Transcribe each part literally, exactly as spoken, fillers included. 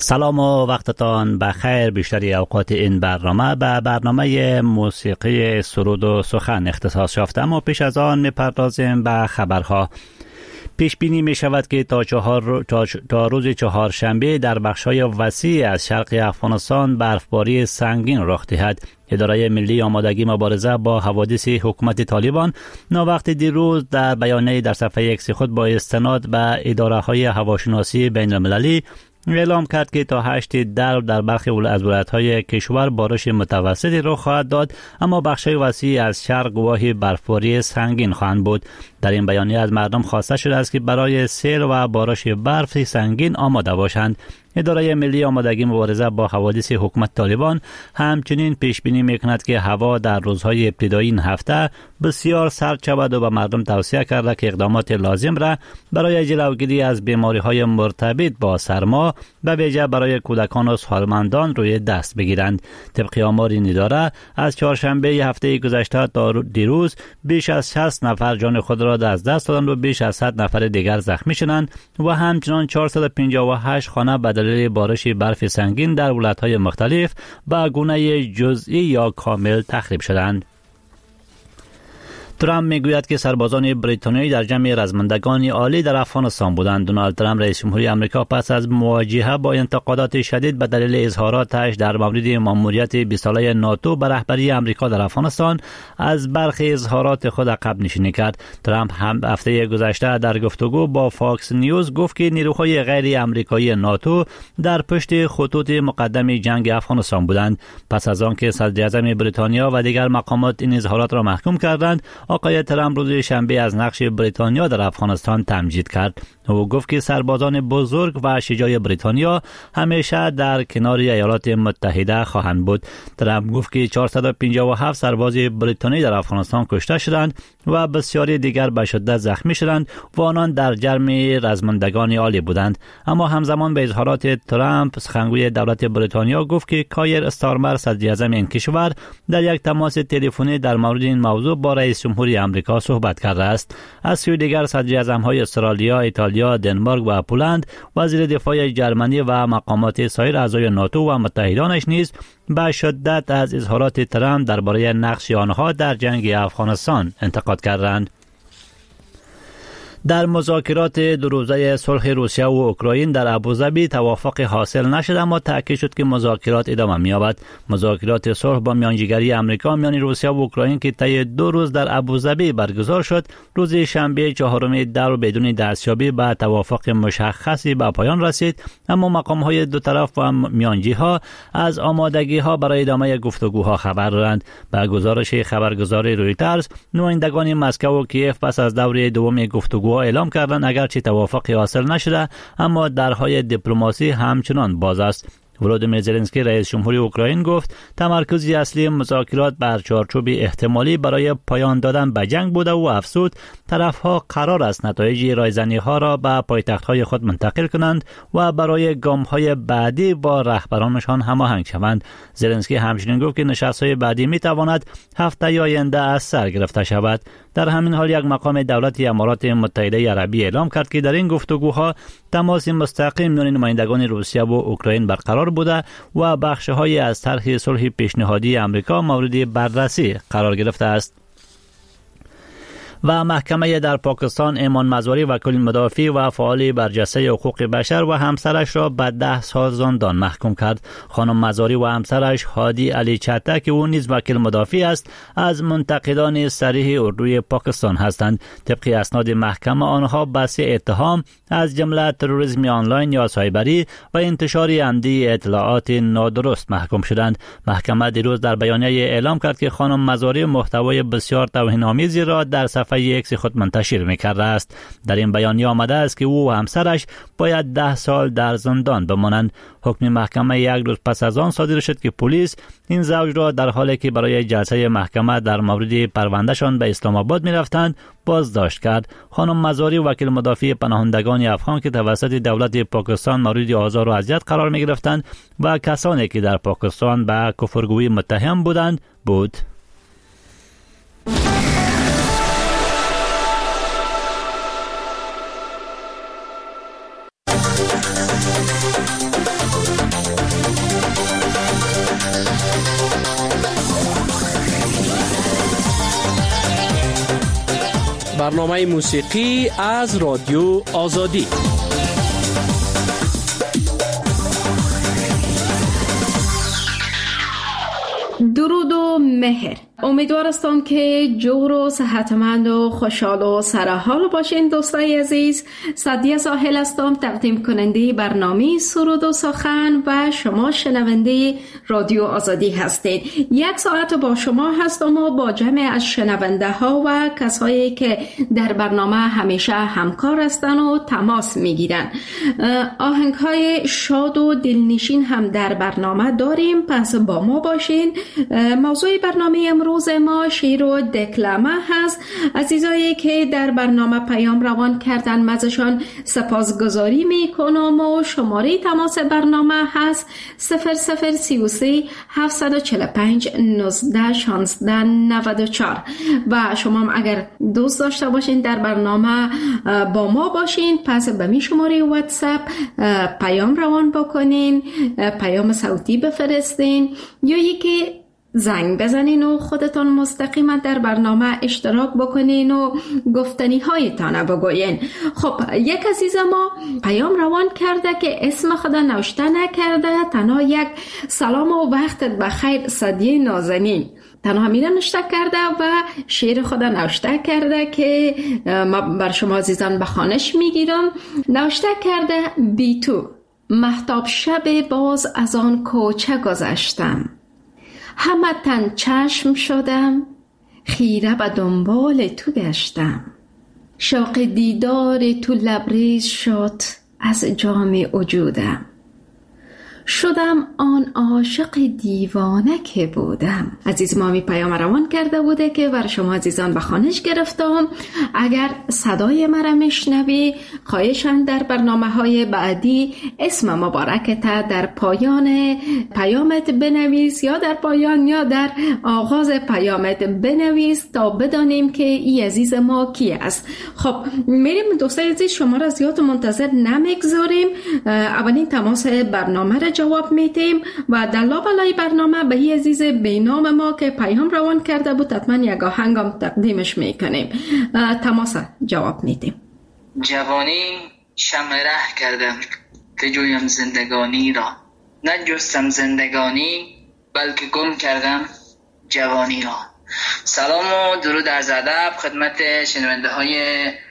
سلام و وقتتان بخیر. بیشتری اوقات این برنامه به برنامه موسیقی سرود و سخن اختصاص یافته، اما پیش از آن می‌پردازیم به خبرها. پیش بینی می شود که تا, چهار تا, تا روز چهارشنبه در بخش‌های وسیع از شرق افغانستان برفباری سنگین رخ دهد. اداره ملی آمادگی مبارزه با حوادث حکومت طالبان ناوقت دیروز در بیانیه در صفحه ایکس خود با استناد به اداره‌های هواشناسی بین المللی اعلام کرد که تا هشت در در برخی از ولایت‌های کشور بارش متوسطی رخ خواهد داد، اما بخش‌های وسیع از شرق گواهی برفباری سنگین خواهند بود. در این بیانیه از مردم خواسته شده است که برای سیل و بارش برف سنگین آماده باشند. اداره ملی آمادگی مبارزه با حوادث حکومت طالبان همچنین پیش بینی می‌کند که هوا در روزهای ابتدایی این هفته بسیار سرد شود و به مردم توصیه کرده که اقدامات لازم را برای جلوگیری از بیماری‌های مرتبط با سرما به ویژه برای کودکان و سالمندان روی دست بگیرند. طبق آمار این اداره از چهارشنبه هفته گذشته تا دیروز بیش از شصت نفر جان خود را از دست دادند و بیش از صد نفر دیگر زخمی شدند و همچنان چهارصد و پنجاه و هشت خانه به دلیل بارش برف سنگین در ولایت‌های مختلف به گونه جزئی یا کامل تخریب شدند. ترامپ میگوید که سربازان بریتانیایی در جمع رزمندگان عالی در افغانستان بودند. دونالد ترامپ رئیس جمهوری آمریکا پس از مواجهه با انتقادات شدید به دلیل اظهاراتش در مورد ماموریت بیست ساله ناتو به رهبری آمریکا در افغانستان از برخی اظهارات خود عقب نشینی کرد. ترامپ هم هفته گذشته در گفتگو با فاکس نیوز گفت که نیروهای غیر آمریکایی ناتو در پشت خطوط مقدم جنگ افغانستان بودند. پس از آنکه صدر اعظم بریتانیا و دیگر مقامات این اظهارات را محکوم کردند، آقای ترامپ روز شنبه از نقش بریتانیا در افغانستان تمجید کرد. او گفت که سربازان بزرگ و شجاع بریتانیا همیشه در کنار ایالات متحده خواهند بود. ترامپ گفت که چهارصد و پنجاه و هفت سرباز بریتانیایی در افغانستان کشته شدند و بسیاری دیگر به شدت زخمی شدند و آنان در جمع رزمندگان عالی بودند. اما همزمان به اظهارات ترامپ، سخنگوی دولت بریتانیا گفت که کایر استارمر صدر اعظم این کشور در یک تماس تلفنی در مورد این موضوع با رئیس جمهوری آمریکا صحبت کرده است. از سوی دیگر صدر اعظم‌های استرالیا، ایتالیا، دنمارک و پولند، وزیر دفاع جرمنی و مقامات سایر اعضای ناتو و متحدانش نیز به شدت از اظهارات ترامپ درباره نقش آنها در جنگ افغانستان انتقاد کردند. در مذاکرات دو روزه صلح روسیه و اوکراین در ابوظبی توافق حاصل نشد، اما تاکید شد که مذاکرات ادامه می‌یابد. مذاکرات صلح با میانجیگری آمریکا میان روسیه و اوکراین که طی دو روز در ابوظبی برگزار شد، روز شنبه چهارم در بدون دستیابی به توافق مشخصی به پایان رسید، اما مقام‌های دو طرف و میانجی‌ها از آمادگی‌ها برای ادامه گفتگوها خبر دادند. به گزارش خبرگزاری رویترز، نمایندگان مسکو و کیف پس از دوره دوم گفتگو اعلام کردند اگرچه توافقی حاصل نشده، اما درهای دیپلماسی همچنان باز است. ولودیمیر زلنسکی رئیس جمهوری اوکراین گفت تمرکز اصلی مذاکرات بر چارچوب احتمالی برای پایان دادن به جنگ بوده و افزود طرفها قرار است نتایج رایزنی‌ها را به پایتخت‌های خود منتقل کنند و برای گام‌های بعدی با رهبرانشان هماهنگ شوند. زلنسکی همچنین گفت که نشست‌های بعدی می‌تواند هفته آینده از سر گرفته شود. در همین حال یک مقام دولتی امارات متحده عربی اعلام کرد که در این گفتگوها تماس مستقیم میان نمایندگان روسیه و اوکراین برقرار بوده و بخش‌هایی از طرح صلح پیشنهادی آمریکا مورد بررسی قرار گرفته است. و محکمه در پاکستان ایمان مزاری وکیل مدافع و فعال برجسته حقوق بشر و همسرش را به ده سال زندان محکوم کرد. خانم مزاری و همسرش هادی علی چته که او نیز وکیل مدافع است، از منتقدان صریح اردوی پاکستان هستند. طبق اسناد محکمه آنها به سه اتهام از جمله تروریسم آنلاین یا سایبری و انتشار عمدی اطلاعات نادرست محکوم شدند. محکمه دیروز در بیانیه اعلام کرد که خانم مزاری محتوای بسیار توهین‌آمیزی را در صفحه ایکس خود منتشر می‌کرده است. در این بیانیه آمده است که او و همسرش باید ده سال در زندان بمانند. حکم محکمه یک روز پس از آن صادر شد که پلیس این زوج را در حالی که برای جلسه محکمه در مورد پروندهشان به اسلام آباد می‌رفتند بازداشت کرد. خانم مزاری وکیل مدافع پناهندگان افغان که توسط دولت پاکستان مورد آزار و اذیت قرار می‌گرفتند و کسانی که در پاکستان به کفرگویی متهم بودند بود. برنامه موسیقی از رادیو آزادی. درود و مهر. امیدوارم که جور و صحتمند و خوشحال و سرحال باشین. دوستای عزیز، سعدیه ساحل هستم، تقدیم کننده برنامه سرود و سخن و شما شنونده رادیو آزادی هستید. یک ساعت با شما هستم و با جمع از شنونده ها و کسایی که در برنامه همیشه همکار هستن و تماس میگیرن. آهنگ های شاد و دلنشین هم در برنامه داریم، پس با ما باشین. موضوع برنامه امروز ما شعر و دکلمه هست. عزیزایی که در برنامه پیام روان کردن مزشان سپاسگزاری میکنم و شماره تماس برنامه هست صفر صفر سی و سه هفتصد و چهل و پنج نوزده شانزده نود و چهار و شما اگر دوست داشته باشین در برنامه با ما باشین، پس به می شماره واتساپ پیام روان بکنین، پیام صوتی بفرستین یا یکی زنگ بزنین و خودتان مستقیما در برنامه اشتراک بکنین و گفتنی هایتان بگوین. خب یک عزیز ما پیام روان کرده که اسم خود نوشته نکرده، تنها یک سلام و وقتت بخیر سعدیه نازنین تنها همین نوشته کرده و شعر خود نوشته کرده که ما بر شما عزیزان بخوانش میگیرم. نوشته کرده: بی تو مهتاب شب باز از آن کوچه گذشتم، همه تن چشم شدم، خیره به دنبال تو گشتم، شوق دیدار تو لبریز شد از جام وجودم، شدم آن عاشق دیوانه که بودم. عزیز ما می پیام روان کرده بوده که بر شما عزیزان بخوانش گرفتم. اگر صدای مرا میشنوی خواهشاً در برنامه های بعدی اسم مبارکت در پایان پیامت بنویس یا در پایان یا در آغاز پیامت بنویس تا بدانیم که این عزیز ما کی است. خب میریم دوستای عزیز، شما را زیاد منتظر نمیگذاریم. اولین تماس برنامه را جواب میدیم و در لابلای برنامه به این عزیز بینام ما که پیام روان کرده بود حتما یک آهنگم تقدیمش میکنیم. تماس جواب میدیم. جوانی شمع ره کردم که جویم زندگانی را، نجستم زندگانی بلکه گم کردم جوانی را. سلام و درود از ادب خدمت شنونده های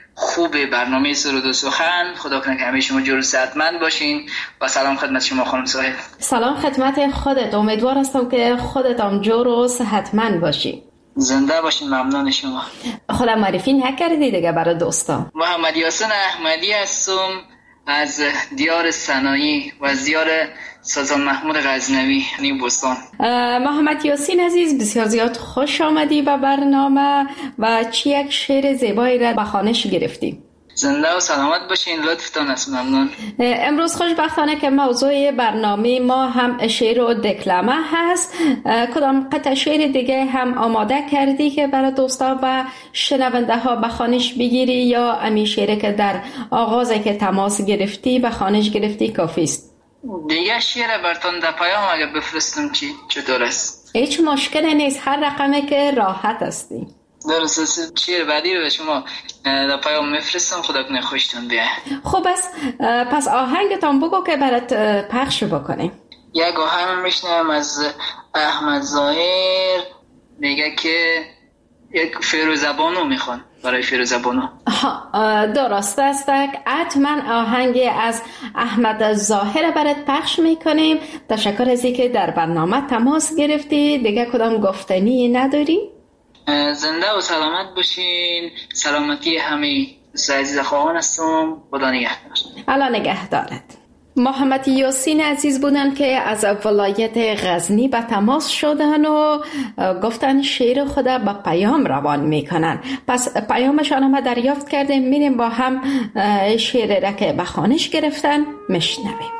خوب برنامه سرود و سخن. خدا کنه که همه شما جور و صحتمند باشین و سلام خدمت شما خانم ساحل. سلام خدمت خودت، امیدوار هستم که خودت هم جور و صحتمند باشی. زنده باشین، ممنون شما. خدا معرفی نکردی دیگه برای دوستان. محمد یاسین احمدی هستم از دیار سنایی و از دیار سلطان محمود غزنوی نیمبستان. محمد یاسین عزیز، بسیار زیاد خوش آمدی به برنامه و چی یک شعر زیبایی را به خوانش گرفتی. زنده و سلامت باشین، لطفتان است، ممنون. امروز خوشبختانه که موضوع برنامه ما هم شعر و دکلمه هست. کدام قطع شعر دیگه هم آماده کردی که برای دوستا و شنونده ها به خوانش بگیری یا امی شعری که در آغاز که تماس گرفتی به خوانش گرفتی کافی است؟ دیگه شعر براتون در پیام اگه بفرستم چی چطور است؟ هیچ مشکلی نیست، هر رقمی که راحت هستی. درست، شعر بعدی رو به شما در پیام میفرستم. خدا کنه خوشتون بیاد. خب بس پس آهنگتان بگو که برات پخش بکنیم. یک آهنگ میشنم از احمد ظاهر، میگه که یک فیروزبانو میخوان برای فیروزبانو. درست است، حتما آهنگ از احمد ظاهر برات پخش میکنیم. تشکر از اینکه در برنامه تماس گرفتی. دیگه کدام گفتنی نداری؟ زنده و سلامت باشین. سلامتی همه عزیز خواهان هستم. خدا نگهدار. الله نگهدارت. محمد یاسین عزیز بودن که از ولایت غزنی به تماس شدن و گفتن شعر خود به پیام روان میکنن. پس پیامشان هم دریافت کرده، میریم با هم شعر را که به خوانش گرفتن میشنویم.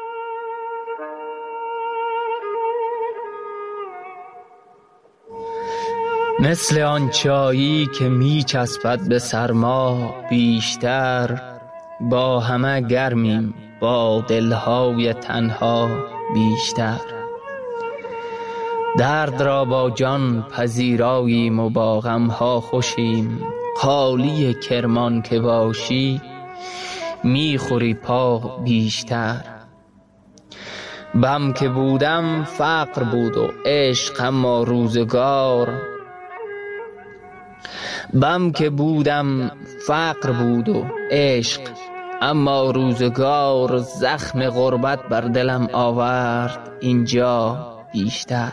مثل آن چایی که می چسبد به سرما بیشتر، با همه گرمیم با دلهای تنها بیشتر. درد را با جان پذیراییم و با غمها خوشیم، خالی کرمان که باشی میخوری پا بیشتر. بم که بودم فقر بود و عشق اما روزگار، بم که بودم فقر بود و عشق اما روزگار، زخم غربت بر دلم آورد اینجا بیشتر.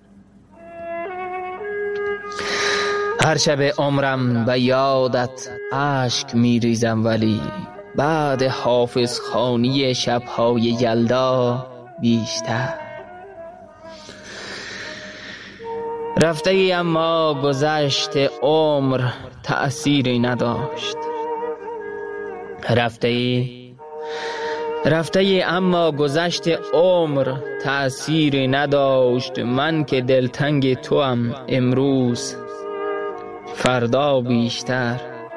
هر شب عمرم به یادت اشک میریزم، ولی بعد حافظ خوانی شبهای یلدا بیشتر. رفته ای اما گذشت عمر تأثیری نداشت. رفته ای رفته ای اما گذشت عمر تأثیری نداشت. من که دلتنگ توام امروز فردا بیشتر.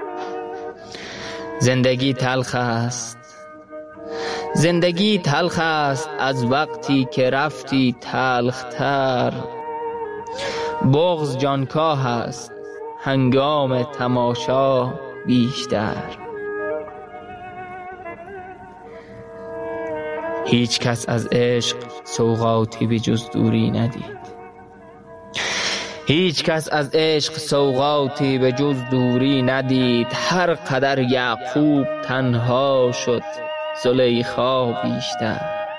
زندگی تلخ است، زندگی تلخ است از وقتی که رفتی تلختر. بغض جانکاه است هنگام تماشا بیشتر. هیچ کس از عشق سوغاتی به جز دوری ندید. هیچ کس از عشق سوغاتی به جز دوری ندید. هر قدر یعقوب تنها شد زلیخا بیشتر.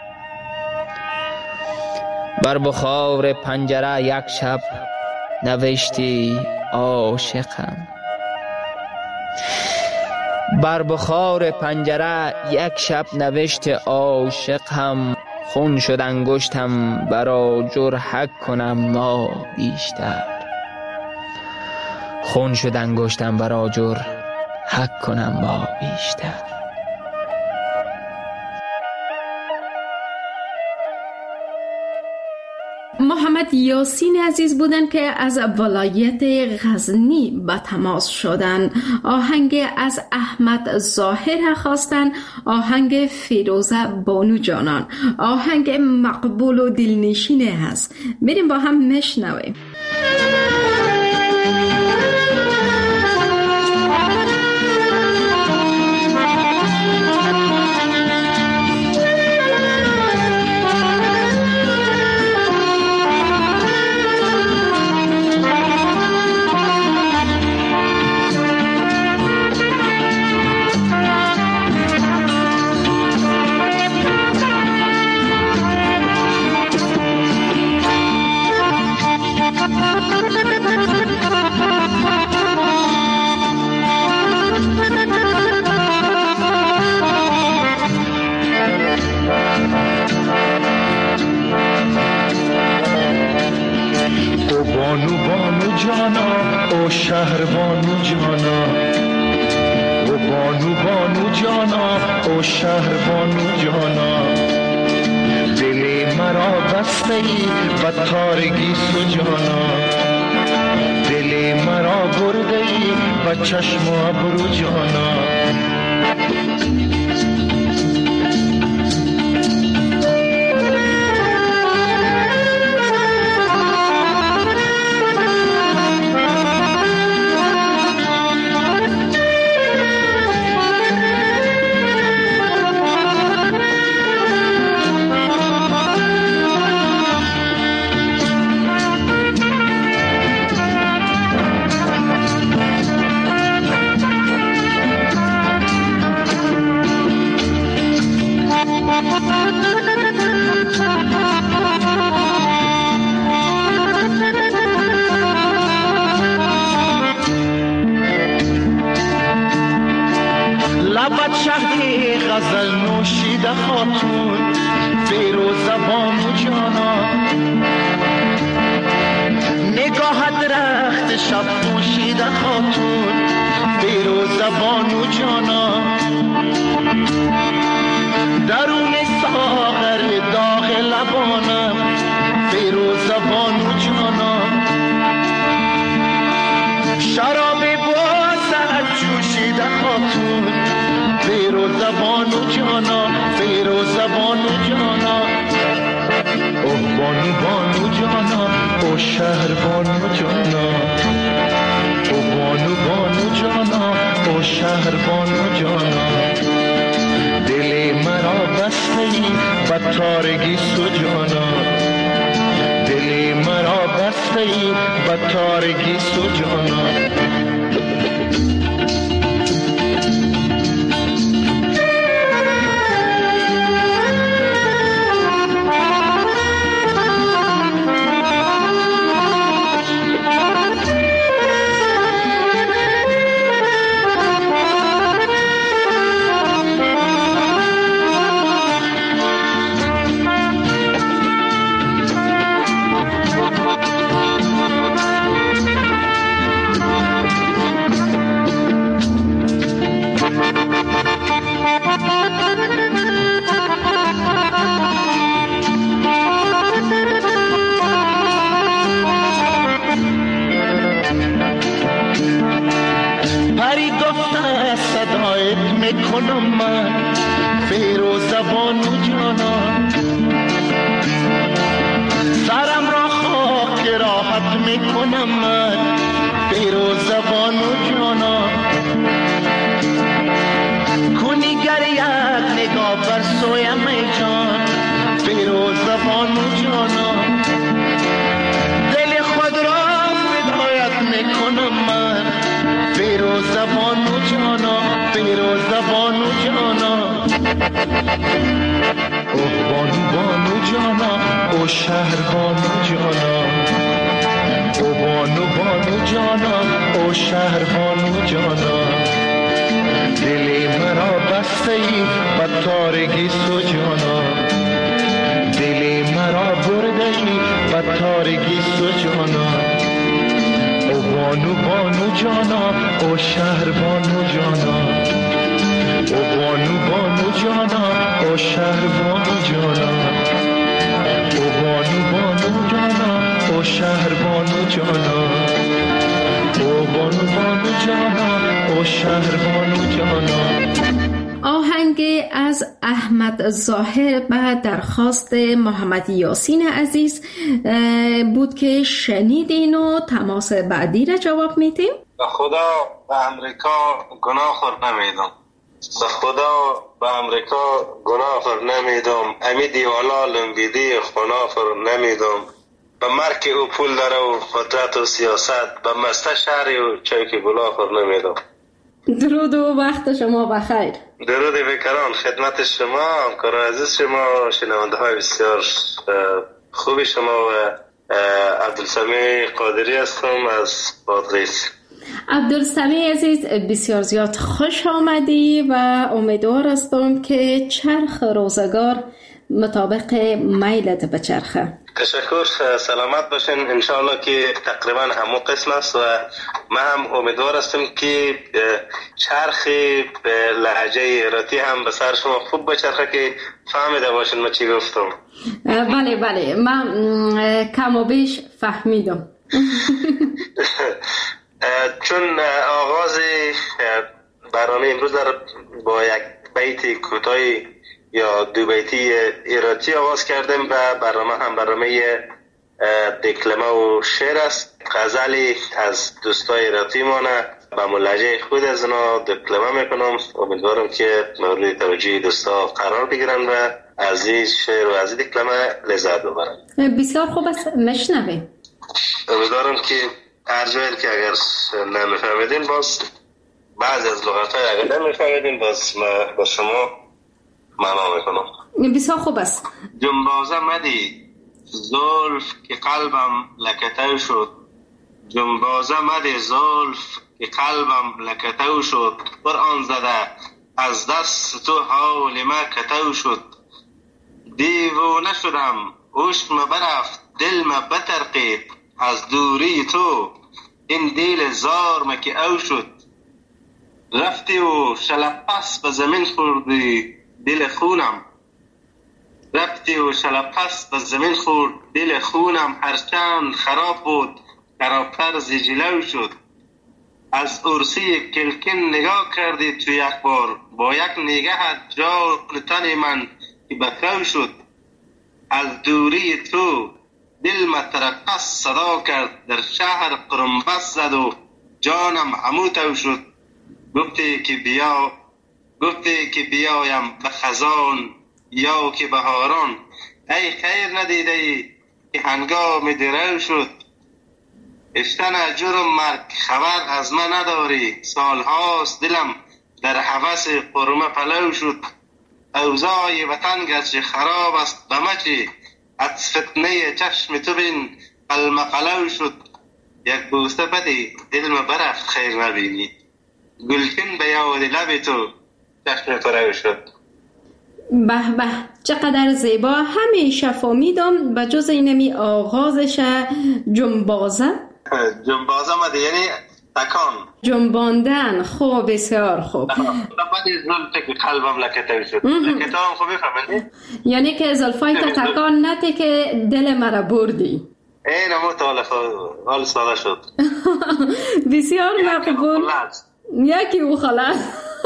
بر بخار پنجره یک شب نوشتی عاشقم. بر بخار پنجره یک شب نوشت عاشقم. خون شد انگشتم برا جرحک کنم ما بیشتر. خون شد انگشتم برا جرحک کنم ما بیشتر. محمد یاسین عزیز بودن که از ولایت غزنی به تماس شدن. آهنگ از احمد ظاهر خواستن، آهنگ فیروزه بانو جانان. آهنگ مقبول و دلنشینه هست، بریم با هم نشنویم. شهر بانو جانا، او بانو بانو جانا، او شهر بانو جانا. دل مرا بسته ای و تارگی سجانا، دل مرا برده ای و چشم و ابرو جانا. غزل نوشیده خاتون فیروزه بانو جانا، نگاهت رخت شب نوشیده خاتون فیروزه بانو جانا. درون ساغر داغ لبانم فیروزه بانو جانا. شراب بازد جوشیده خاتون فیروزه بانو جانا، فیروزه بانو جانا. اوه بانو بانو جانا، او شهر بانو جانا، او بانو بانو جانا. شهربان و جانا دل مرا بسته ای به تارگی سجانا دل مرا بسته ای به تارگی سجانا میکنم من فیروز زبان و جانا سرم را خاک راحت میکنم من فیروز زبان و جانا کنی گر یک نگاه بر سویم ای جان فیروز زبان و جانا دل خود را فدایت میکنم من فیروز زبان و جانا فیروز زبان و جانا اوه بانو بانو جانا او شهر بانو جانا او بانو بانو جانا او شهر بانو جانا دل مرا بسته ای به تارگی سو جانا دل مرا برده ای به تارگی سو جانا او بانو بانو جانا او شهر بانو جانا او بانو بانو جانا او شهر بانو جانا او بانو بانو جانا او شهر بانو جانا او بانو بانو جانا او شهر بانو جانا. آهنگ از احمد ظاهر به درخواست محمد یاسین عزیز بود که شنیدین و تماس بعدی را جواب میدیم. به خدا به امریکا گناه خور نمیدم، به خدا به امریکا گناه خور نمیدم، امی دیوالا لنبیدی خنا خور نمیدم، به مرک او پول داره و قدرت و سیاست، به مسته شهری و چایک گلا خور نمیدم. درود و وقت شما بخیر. درود بکران خدمت شما، همکار عزیز شما، شنونده های بسیار خوبی شما و عبدالسمیع قادری هستم از بادغیس. عبدالسمیع عزیز بسیار زیاد خوش آمدی و امیدوار هستم که چرخ روزگار مطابق میلت بچرخه. تشکر، سلامت باشین. انشاءالله که تقریبا همون قسم است و من هم امیدوار هستم که چرخ لهجه ایراتی هم به سر شما خوب بچرخه که فهمیده باشین ما چی گفتم. بله بله من کم و بیش فهمیدم. چون آغاز برنامه امروز در با یک بیت کوتاهی یا دو بیتی ایراتی آغاز کردیم و برنامه هم برنامه دکلمه و شعر است. غزلی از دوستای ایراتی مانه به ملحجه خود از اونا دکلمه میکنم. امیدوارم که مورد توجه دوستا قرار بگیرن و از این شعر و از این دکلمه لذت ببرن. بسیار خوب است، مشنویم. امیدوارم که هر جایی که اگر نمیفهمیدین باز بعضی از لغت‌های اگر نمیفهمیدین باز با شما معنا میکنم. بسیار خوب است. جنبازه مدی زلف که قلبم لکتو شد، جنبازه مدی زلف که قلبم لکتو شد، قرآن زده از دست تو حال ما کتو شد، دیوانه شدم عشق ما برفت دل ما بترقید، از دوری تو این دل زار ما که او شد، رفتی و شلپس به زمین خوردی دل خونم، رفتی و شلپس به زمین خورد دل خونم، هرچند خراب بود خرابتر ز جلو شد، از عرصی کلکن نگاه کردی تو یک بار، با یک نگاهت جان تن من که بکو شد، از دوری تو دل مترقص صدا کرد، در شهر قرنبس زد و جانم همو تو شد، گفتی که بیا گفتی که بیایم به خزان یا که بهاران. ای خیر ندیده ای که هنگام درو شد، اشتن جرم مرگ خبر از من نداری. سالهاست دلم در هوس قرمه پلو شد، اوضاع وطن گرچه خراب است بمچی، از فتنه چشم تو بین قلمقلو شد. یک بوسه بدی دل ما برفت خیر نبینی، گلشن به یاد لب تو چشم تو شد. به به چقدر زیبا. همیشه فهمیدم به جز اینمی آغازش جنبازه جنبازه مده یعنی تکان جنباندن. خوب، بسیار خوب. بعد زلفه که قلبم لکته شد. لکته هم خوبی فهمیدی؟ یعنی که زلفای تا تکان نته که دل مرا بردی. این همون تا حال ساده شد. بسیار مقبول. یکی او خلاص.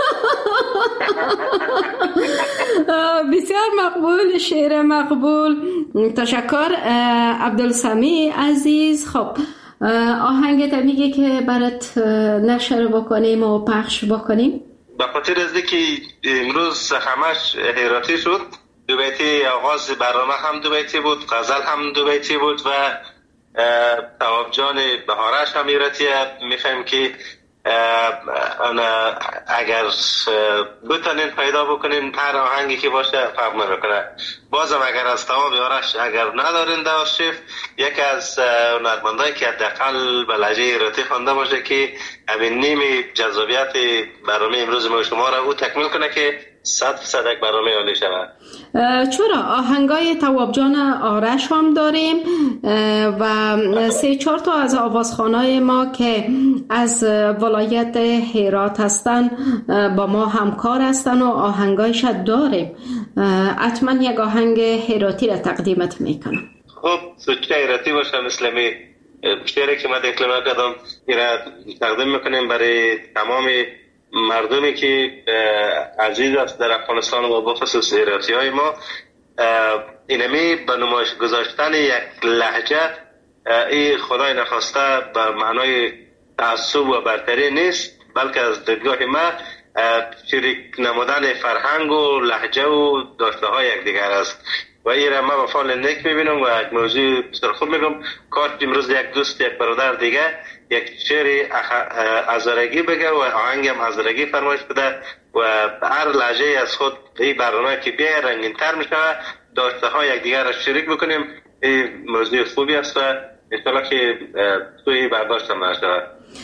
بسیار مقبول، شعر مقبول. تشکر عبدالسمیع عزیز. خب آهنگت میگه که برات نشر بکنیم و پخش بکنیم. به خاطر از که امروز همش حیراتی شد، دو بیتی آغاز برنامه هم دو بیتی بود، غزل هم دو بیتی بود و تواب جان بهارش هم حیراتیه. میخوایم که اگر بتونین پیدا بکنین هر آهنگی که باشه فرق نمیکنه. بازم اگر از تواب آرش اگر ندارین در آرشیف، یکی از هنرمندایی که حداقل به لهجه ایراتی خوانده باشه که همین نیم جذابیت برنامه امروز ما شما را او تکمیل کنه که صد فیصد یک برنامه عالی شود. چرا آهنگای تواب جان آرش هم داریم و سه چهار تا از آوازخوانای ما که از ولایت هرات هستن با ما همکار هستن و آهنگایش داریم. حتما یک آهنگ هراتی را تقدیمت میکنم. خب سوچه هراتی باشه، مثل می شعری که ما دکلمه کردم را تقدیم میکنیم برای تمام مردمی که عزیز است در افغانستان و بخصوص ایراتی های ما. اینمی به نمایش گذاشتن یک لهجه این خدای نخواسته به معنای تعصب و برتری نیست، بلکه از دیدگاه ما شریک نمودن فرهنگ و لهجه و داشته های یک دیگر است و این را ما به فعل نیک میبینم و یک موضوع بسیار خوب میگم. کاش امروز یک دوست یک برادر دیگه یک شعر ازارگی بگه و آهنگ هم ازارگی فرمایش بده و هر لهجه از خود این برنامه که بیا رنگین تر میشه، داشته های یک دیگر را شریک بکنیم. این موضوع خوبی است و انشاءالله که توی برداشت هم نشود.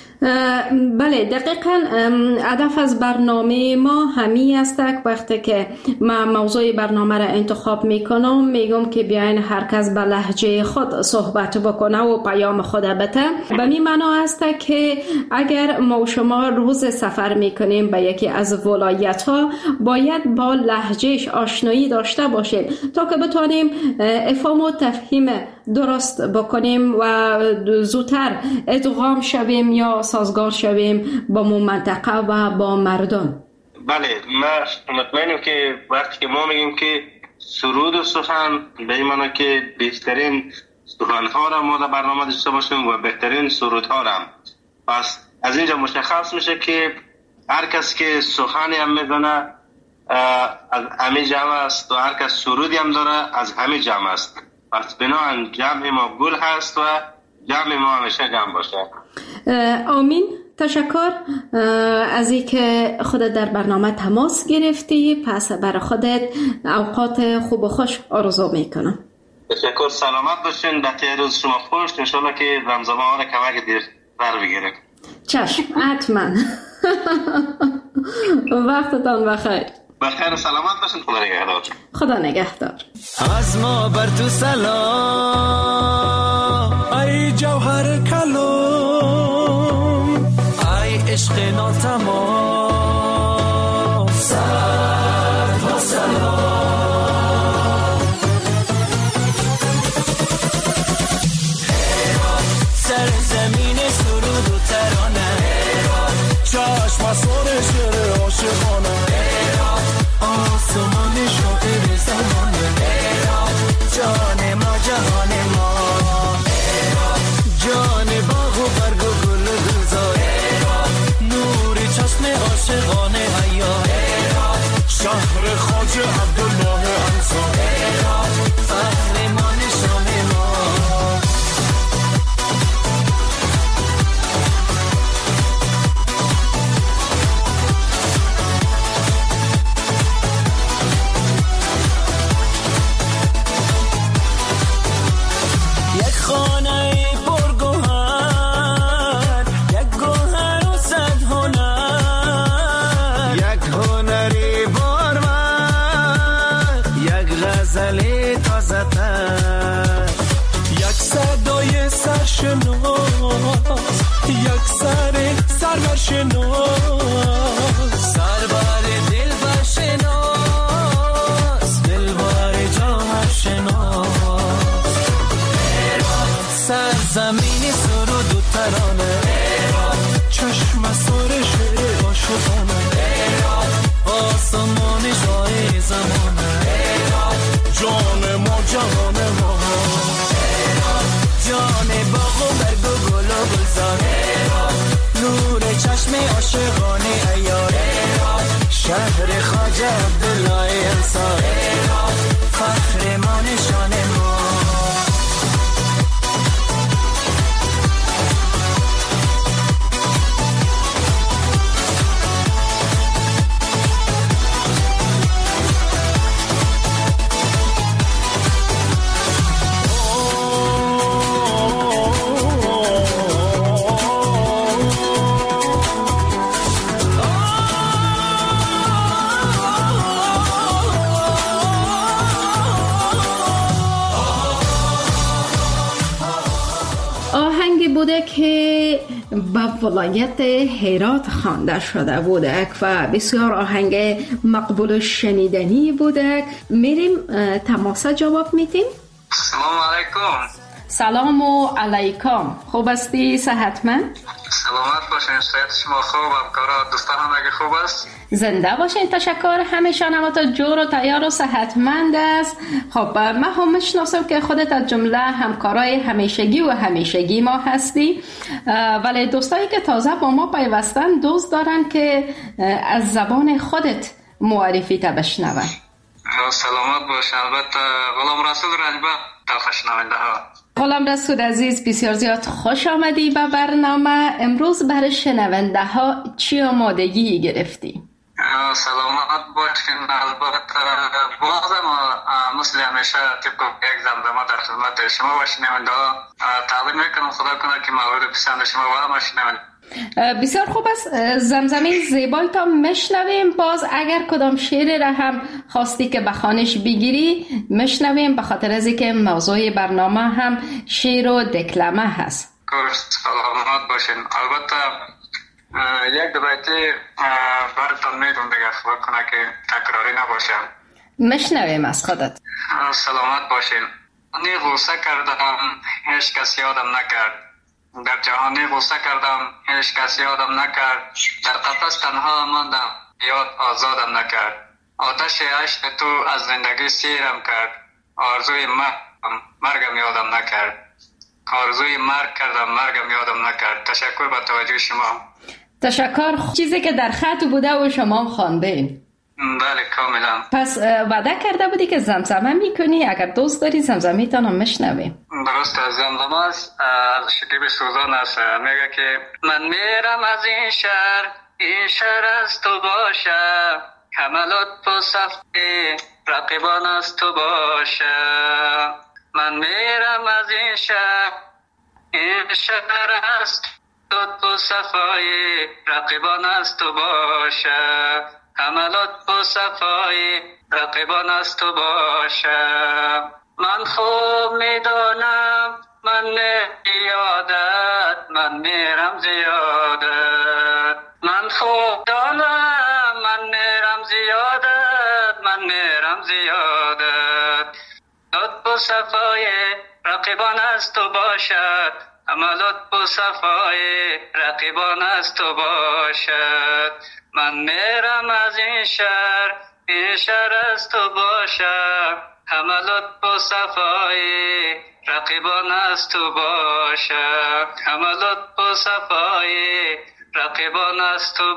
بله دقیقاً هدف از برنامه ما همین است که وقتی که ما موضوع برنامه را انتخاب میکنم میگم که بیاین هر کس به لهجه خود صحبت بکنه و پیام خود بده. به می معنا است که اگر ما شما روز سفر میکنیم به یکی از ولایت ها باید با لهجهش آشنایی داشته باشیم تا که بتونیم افهام و تفهیم درست بکنیم و زودتر ادغام شویم یا سازگار شویم با مو منطقه و با مردم. بله ما مطمئنیم که وقتی که ما میگیم که سرود و سخن به این معنی که بهترین سخنها را ما در برنامه داشته باشیم و بهترین سرودها را هم. پس از اینجا مشخص میشه که هر کس که سخنی هم میزنه از همه جمع است و هر کس سرودی هم داره از همه جمع است. پس بنابراین جمع ما گل هست و جمع ما همیشه جمع باشه. آمین. تشکر از این که خودت در برنامه تماس گرفتی. پس برای خودت اوقات خوب و خوش آرزو میکنم. تشکر. سلامت باشین. بقیه روز شما خوش. انشالله که رمضان ها را کمک دیر بر بگیریم. چشم حتما. وقتتان بخیر. بخیر و سلامت باشین. خدا نگهدار. خدا نگهدار. از ما بر تو سلام ای جوهر کلام، ای عشق ناتمام، صد و سلام. سر زمین سرود و ترانه، چشم سر شعر عاشقانه، آسمان شاعر زمانه، جان ما جهان ما، جان باغ و برگ و گل و گلزار، نور چشم عاشق زمانه جان ما جهان ما جان باغ و برگ و گل و گلزار نور چشم عاشقانه عیار شهر خواجه عبدالله انصار فخر ما نشان ما بوده که به ولایت هرات خوانده شده بوده و بسیار آهنگ مقبول و شنیدنی بوده. میریم تماس جواب میتیم. سلام علیکم. سلام و علیکم. خوب هستی؟ صحتمند؟ سلامت باشین. صحت شما خوب؟ همکارا دوستان همگی خوب است؟ زنده باشین. تشکر. همیشه نمات جور و تیار و صحتمند است. خب من هم میشناسم که خودت از جمله همکارای همیشگی و همیشگی ما هستی، ولی دوستایی که تازه با ما پیوستن دوست دارن که از زبان خودت معرفی تا بشنون. سلامت باش. البته غلام رسول رنجبه تا شنونده ها. غلام رسول عزیز بسیار زیاد خوش آمدی به برنامه. امروز برای شنونده ها چی آمادگی گرفتی؟ سلامت باشین. البته بازم مثل همیشه طبق یک زمزمه در خدمت شما و شنونده ها تقدیم میکنم. خدا کنه که مورد پسند شما و همه شنونده. بسیار خوب است. زمزمه زیبای تا مشنویم. باز اگر کدام شعر را هم خواستی که بخوانش بگیری مشنویم، به خاطر از اینکه موضوع برنامه هم شعر و دکلمه هست. سلامت باشین. البته یک دو بیتی براتون میگم دیگه، خدا کنه که تکراری نباشه. مشنویم از خودت. سلامت باشین. نی غوسه کردم هیچ کس یادم نکرد، در جهانی غوسه کردم هیچ کس یادم نکرد، در قفس تنها ماندم یاد آزادم نکرد، آتش عشق تو از زندگی سیرم کرد، آرزوی مرگم مرگم یادم نکرد، آرزوی مرگ کردم مرگم یادم نکرد. تشکر به توجه شما. تشکر. چیزی که در خط بوده و شما خوانده. بله کاملا. پس وعده کرده بودی که زمزمه میکنی، اگر دوست داری زمزمه تانو مشنویم. درست. از زمزمه است. از شکیب سوزان است. میگه که من میرم از این شهر، این شهر از تو باشه، حملات و صفحه رقیبان از تو باشه. من میرم از این شهر، این شهر از تو تو صفای رقیبان از تو باشه، حملات و صفای رقیبان از تو باشه. من خوب میدانم من زیادت، من میرم زیادت، من خوب دانم من میرم زیادت، من میرم زیادت. لطف و صفای رقیبان از تو باشد، عملات و صفای رقیبان از تو باشد. من میرم از این شهر، این شهر از تو باشد، حملات و صفای رقیبان از تو باشد، حملات و صفای رقیبان از تو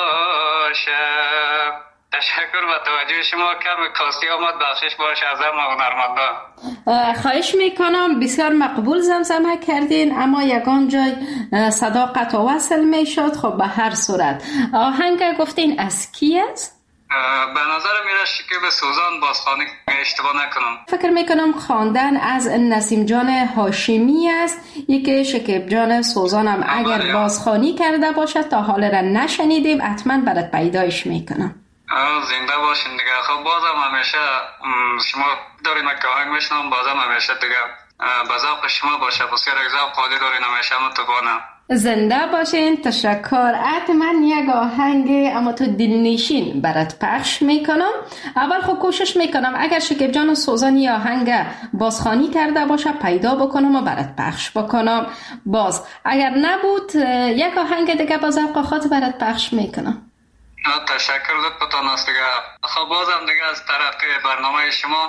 باشد. تشکر به توجه شما. کم کاستی آمد بخشش باشه از هم هنرمندان. خواهش میکنم. بسیار مقبول زمزمه کردین، اما یگان جای صدا قطع و وصل میشد. خب به هر صورت آهنگ گفتین از کی است؟ به نظر میره شکیب سوزان بازخوانی اشتباه نکنم. فکر میکنم خواندن از نسیم جان هاشمی است. یکی شکیب جان سوزان هم اگر بازخوانی کرده باشد تا حال را نشنیدیم، حتما برات پیدایش میکنم. زنده باشین دیگه. خب بازم همیشه شما دارین که آهنگ میشنم، بازم همیشه دیگه به ذوق شما باشه. بسیار یک ذوق عالی دارین همیشه. متوانم. زنده باشین. تشکر. حتما یک آهنگ اما تو دلنشین برات پخش میکنم. اول خب کوشش میکنم اگر شکیب جان سوزانی آهنگ بازخوانی کرده باشه پیدا بکنم و برات پخش بکنم. باز اگر نبود یک آهنگ دیگه با ذوق خود برات پخش میکنم. تشکر لطفتان است دیگه. خب بازم دیگه از طرف برنامه شما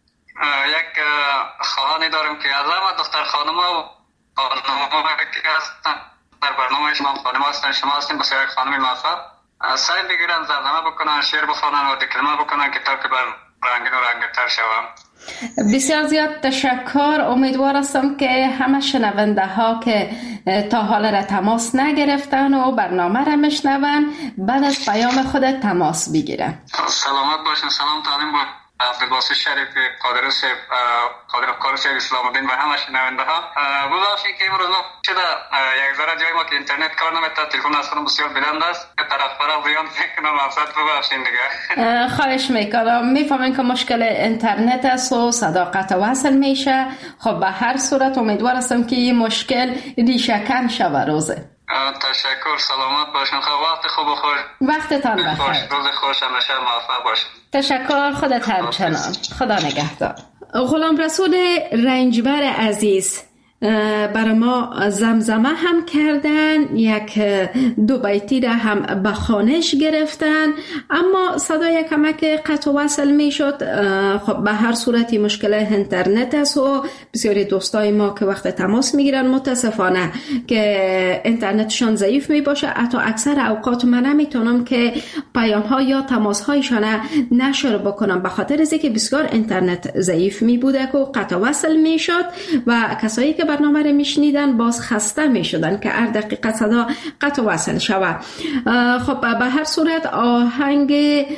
یک خواهانی دارم که از همه دختر خانم و خانم که هستن در برنامه شما خانم هستن، شما هستین بسیار یک خانم موفق، سعی بگیرن زرنامه بکنن، شعر بخونن و دکلمه بکنن که تا که بر رنگین و رنگتر شوم. بسیار زیاد تشکر. امیدوار هستم که همه شنونده ها که تا حال را تماس نگرفتن و برنامه را میشنون بعد از پیام خود تماس بگیرن. سلامت باشین. سلام تعلیم با عبدالباسط شریف قادر صاحب، قادر افکار صاحب اسلام الدین و همه شنونده ها. ببخشید که امروز شده یک ذره جای ما که اینترنت کار نمیکنه، تلفن از خودم بسیار بلند است، طرف طرف زیاد میکنم، افسد ببخشید دیگه. خواهش میکنم. میفهمین که مشکل اینترنت است و صدا قطع وصل میشه. خب به هر صورت امیدوار هستم که این مشکل ریشه کن شود روزه. تشکر. سلامت باشین. خب وقت خوب و خوش. وقتتان بخیر. روز خوش همیشه موفق باشین. تشکر. خودت همچنان. خدا نگهدار. غلام رسول رنجبر عزیز برای ما زمزمه هم کردن، یک دو بیتی را هم به خوانش گرفتن، اما صدای کمک قطع وصل می شد. خب به هر صورتی مشکل اینترنت است و بسیاری دوستای ما که وقت تماس می گیرن متاسفانه که اینترنتشان ضعیف می باشه، حتی اکثر اوقات من نمیتونم که پیام ها یا تماس هایشان نشر بکنم به خاطر از اینکه بسیار اینترنت ضعیف می بوده که قطع وصل می شد و کسایی که برنامه رو میشنیدن باز خسته میشدن که هر دقیقه صدا قطع وصل شود. خب به هر صورت آهنگ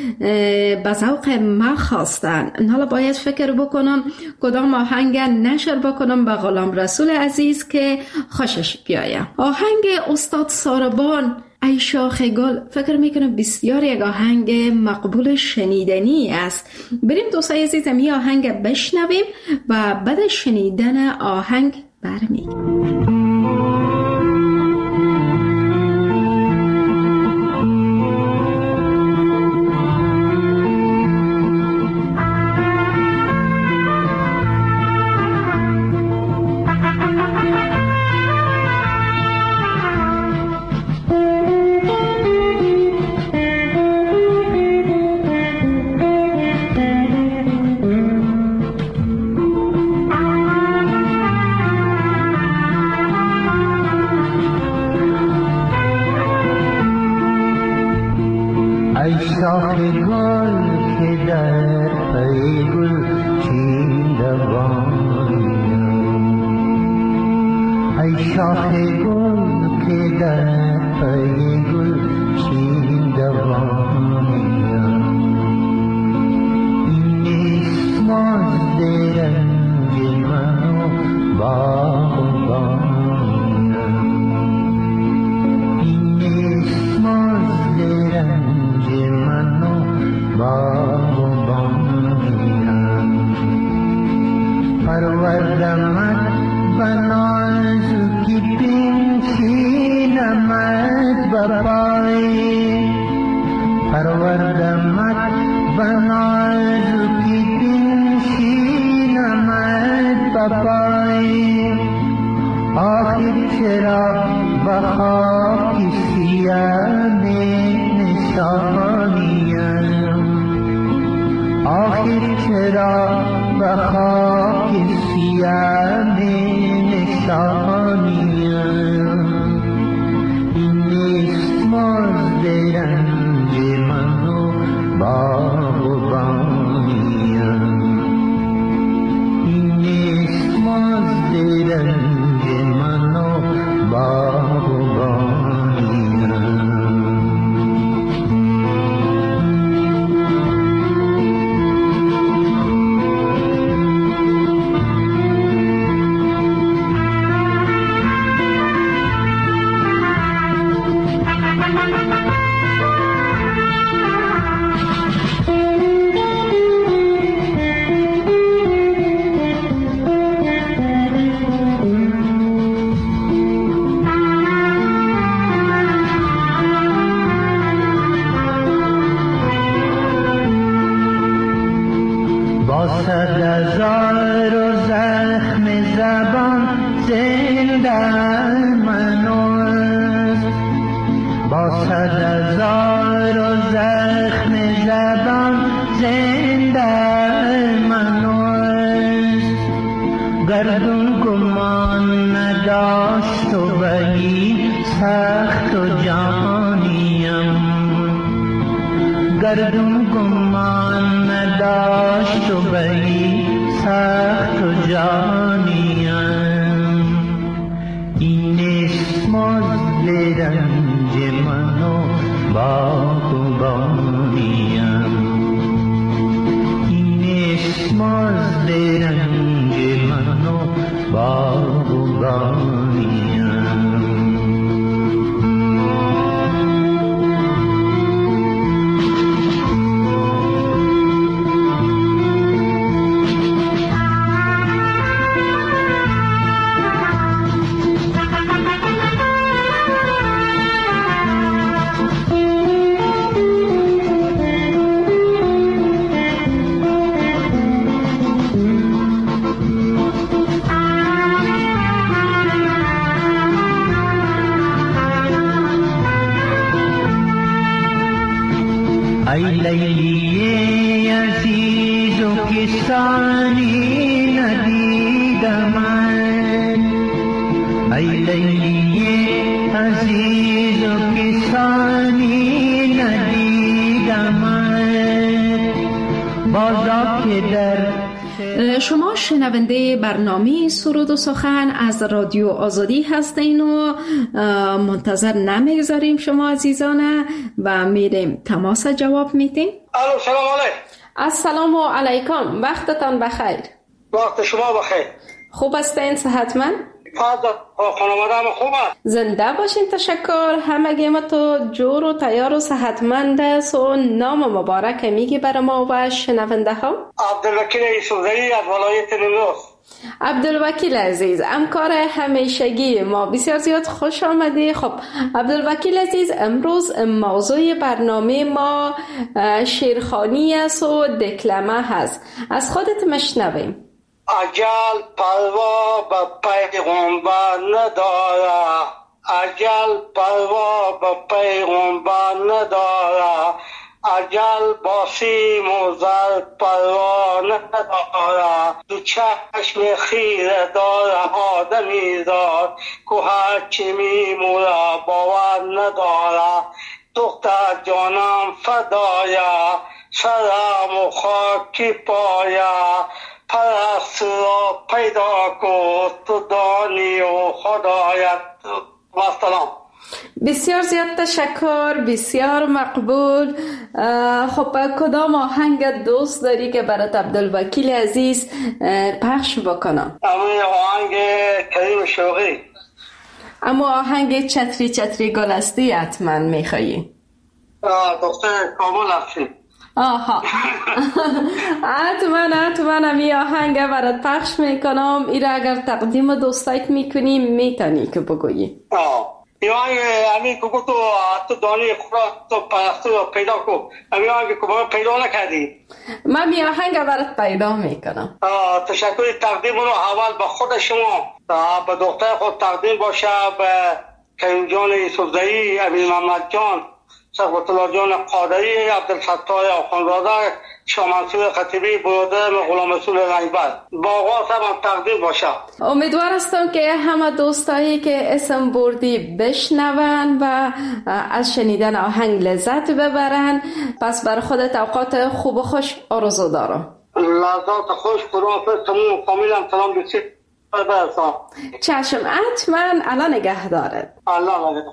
به ذوق ما خواستن. حالا باید فکر بکنم کدام آهنگ نشر بکنم به غلام رسول عزیز که خوشش بیاید. آهنگ استاد ساربان ای شاخ گل فکر میکنم بسیار یک آهنگ مقبول شنیدنی است. بریم دوستای عزیزم این آهنگ بشنویم و بعد شنیدن آهنگ برمیگردیم. شاخ گل که در پی گل چین دوانیم، ای شاخ گل که در پی گل چین دوانیم، این نیست مازد رنج من و باغبانیم، این نیست مازد رنج من و باغبانیم، پروردمت بنازکی بنشینمت بپای، پروردمت بنازکی بنشینمت بپای، آخر چرا به خاک سیاه نشانیم، آخر چرا به خاک سیاه نشانیم، این نیست مازد رنج من و باغبانیم، این نیست مازد رنج من و باغبانیم. صد هزار و زخم زبان زنده منوست، با صد زار و زخم زبان زنده منوست، گردون گمان نداشت و بلی سخت و جانیم، گردون گمان نداشت و بلی سخت و جانیم، این است مزد رنج من و باغبانیم، این است مزد رنج من و باغبانیم. ای لیلی عزیز و کسانی ندیدمت، ای لیلی عزیز و کسانی ندیدمت، بازا که در شما شنونده برنامه سرود و سخن از رادیو آزادی هستین و منتظر نمیگذاریم شما عزیزانه و میریم تماس جواب میتیم. الو سلام علیکم. السلام علیکم، وقتتان بخیر. وقت شما بخیر. خوب هستین؟ صحتمند؟ خانواده خوب است. زنده باشین. تشکر. همگی ما تو جور و تیار و صحتمند است و نام مبارک میگی برای ما و شنونده ها؟ عبدالوکیل یوسفزئی از ولایت نیمروز. عبدالوکیل عزیز، همکار همیشگی ما، بسیار زیاد خوش آمدی. خب عبدالوکیل عزیز، امروز موضوع برنامه ما شیرخوانی است و دکلمه هست. از خودت مشنویم. اجل پروا به پیغمبر نداره، اجل پروا به پیغمبر نداره، اجل با سیم و زر پروا نداره، دو چشم خیره داره آدمی دار که هرچی میموره باور نداره، دختر جانم فدایا سرم و خاکی پایا، پرست را پیدا کن تو دانی و خدایت. و سلام. بسیار زیاد تشکر، بسیار مقبول. خب کدام آهنگ دوست داری که برات عبدالوکیل عزیز پخش بکنم؟ اما آهنگ کریم شوقی. اما آهنگ چتری چتری گلستی حتما میخوایی؟ دختر کامل هستی. آها حتما حتما امی آهنگ برات پخش میکنم. ایره اگر تقدیم دوستایت میکنی میتونی که بگویی. آه این آهنگ امی که تو تو دانی خدا تو پرستو رو پیدا کن. امی آهنگ که باید پیدا نکردی. من می آهنگ برات پیدا میکنم. آه تشکر. تقدیم رو اول به خود شما، به دختر خود تقدیم باشه، به کریم جان یوسفزئی، امین محمد جان، صفوت الله جان قادری، عبدالستار آخوندزاده، شاه منصور خطیبی، برادر غلام رسول رنگبر. با آغاز هم تقدیم باشه. امیدوار هستم که همه دوستایی که اسم بردی بشنون و از شنیدن آهنگ لذت ببرن. پس بر خودت اوقات خوب و خوش آرزو دارم. لذات خوش. قرآن فرست تموم فامیلم سلام بسید برسان. چشم. حتما. الان نگه دارد. الله نگه.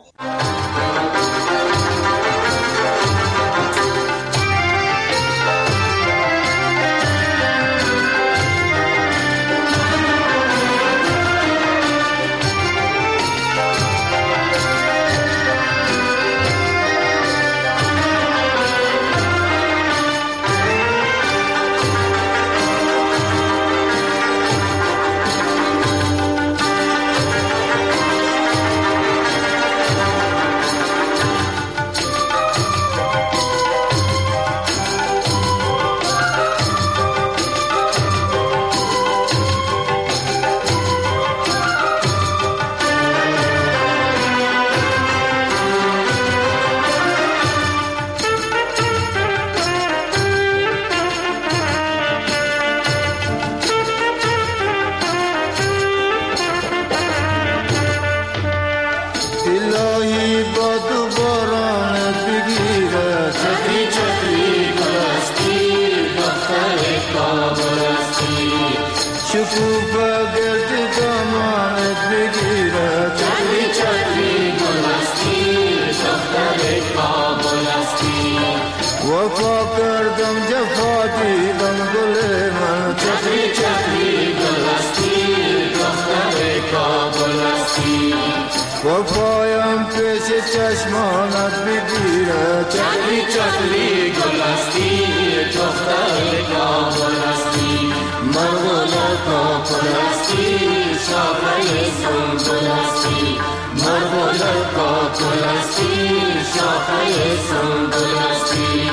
شکوفه گرد دامانت بگیره چتری چتری گلستی دختر کابل هستی وفا کردم جفا دیدم گل من چتری چتری گلستی دختر کابل هستی وفایم پیش چشمانت بگیره چتری چتری گلستی دختر کابل هستی مرغول کابل هستی شاخه سنبل هستی مرغول کابل هستی شاخه سنبل هستی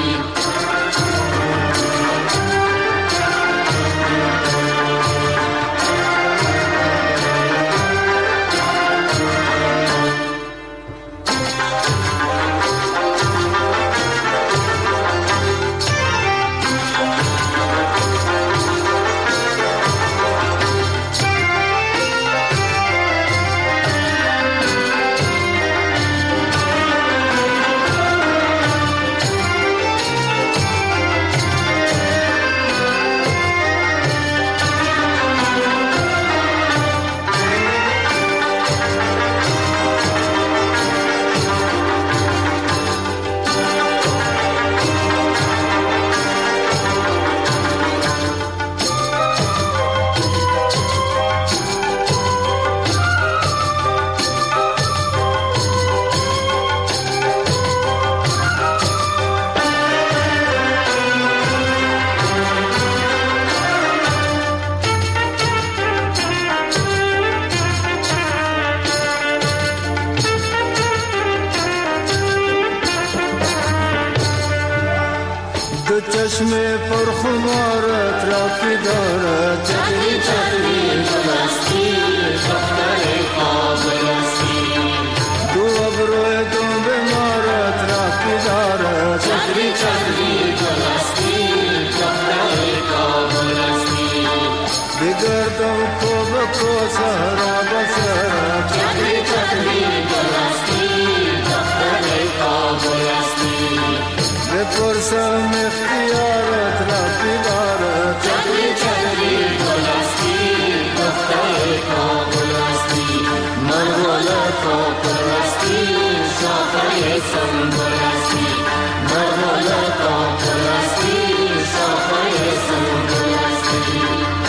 چشم پرخمارت را که دارد چتری چتری گلستی دختر کابل هستی دو ابروی دو بیمارت را که دارد چتری چتری گلستی دختر کابل هستی بگردم خوب کو سهرا بسرم چتری چتری گلستی دختر کابل هستی بپرسم اختیارت را که دارد چتری چتری گلستی دختر کابل هستی مرغول کابل هستی شاخه سنبل هستی مرغول کابل هستی شاخه سنبل هستی